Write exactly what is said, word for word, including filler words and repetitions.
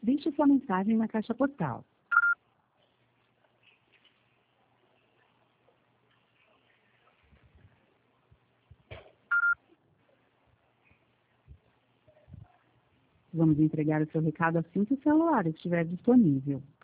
Deixe sua mensagem na caixa postal. Vamos entregar o seu recado assim que o celular estiver disponível.